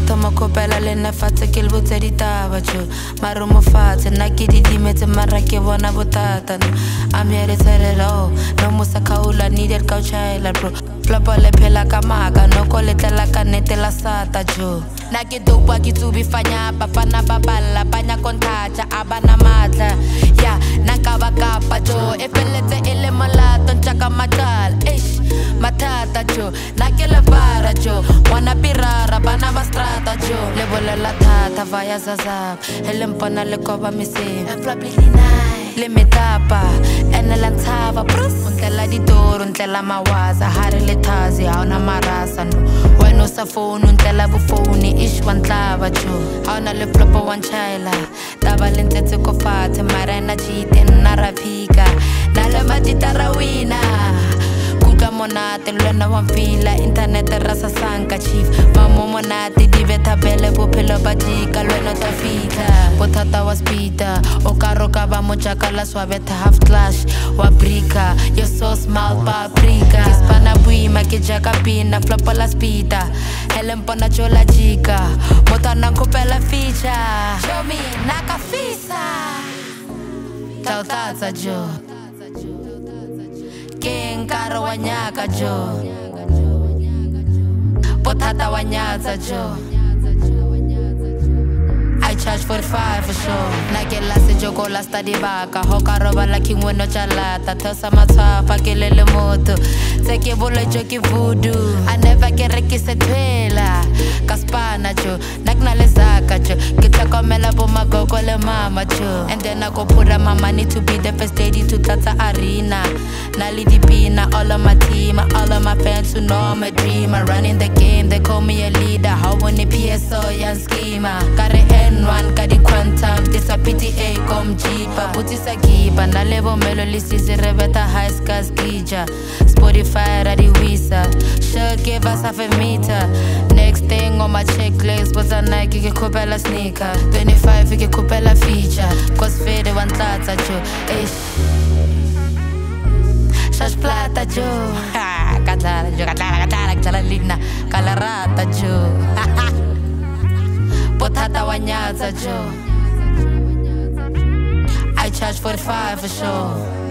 thoma khopela le nna fatshe ke le botse ditaba jo mare mo fatshe nna ke di dimetse mara ke bona botata no I'm here to tell it all no musa kaula needed couch child bro flopa le phela ka maka no ko letlela ka netela sata jo na ke dopa ke tsubi fanya bafana babala banya kontaja abana matla ya nakaba kapa jo epeletse ele malato ntaka makala eish matata jo na ke le para jo wana pirara bana ba strata jo le bolela thata vaya zaza ele mpona le koba misi probably night le metapa ene la ntshaba untlela ditoro untlela mawaza hari le thazi hauna marasa no wena sa phone untlela bu phone ish wantlava jo hauna le flopo wanchaila taba le ntetse ko fathe mara na chite na rafika na le matitara wina kuka monate lwena wamfila internet rasa sanka chief mamo monate diveta bele bophelo badika lwena tafika bothata wa speeder o karoka ba mojaka la swabetha half clash wa brika you're so smart paprika ispana buima ke jaka pina flopa la speeder hele mpona jola jika motana nkopela feature show me nakafisa tautatsa jo Karo wanyaka jo Potata wanyatsa jo I charge 45 for sure Nagela se joko la study baka Hoka roba la king weno chalata Tosa matwafa kelele moto Teke bolo joki voodoo I never get rekise twela Kaspana jo Nakna le zaka jo Kita komela po magogo le mama jo And then I go put up my money to be the first lady to Tata Arena Nali Dipina, all of my team all of my fans who know I'm a dreamer Running the game, they call me a leader How when the PSO young schema Kare N1, kadi quantum This a PTA come cheaper Butisa kipa, na levo melo lisizi rebeta high scars gija Spotify radi wisa Sure give us half a meter Next thing on my checklist was a Nike ke kupela sneaker 25 ke kupela feature Cause fade one tlata jo Shash plata jo Katala jo, katala ligna Kalarata jo Potata wanyatsa jo I charge 45 for sure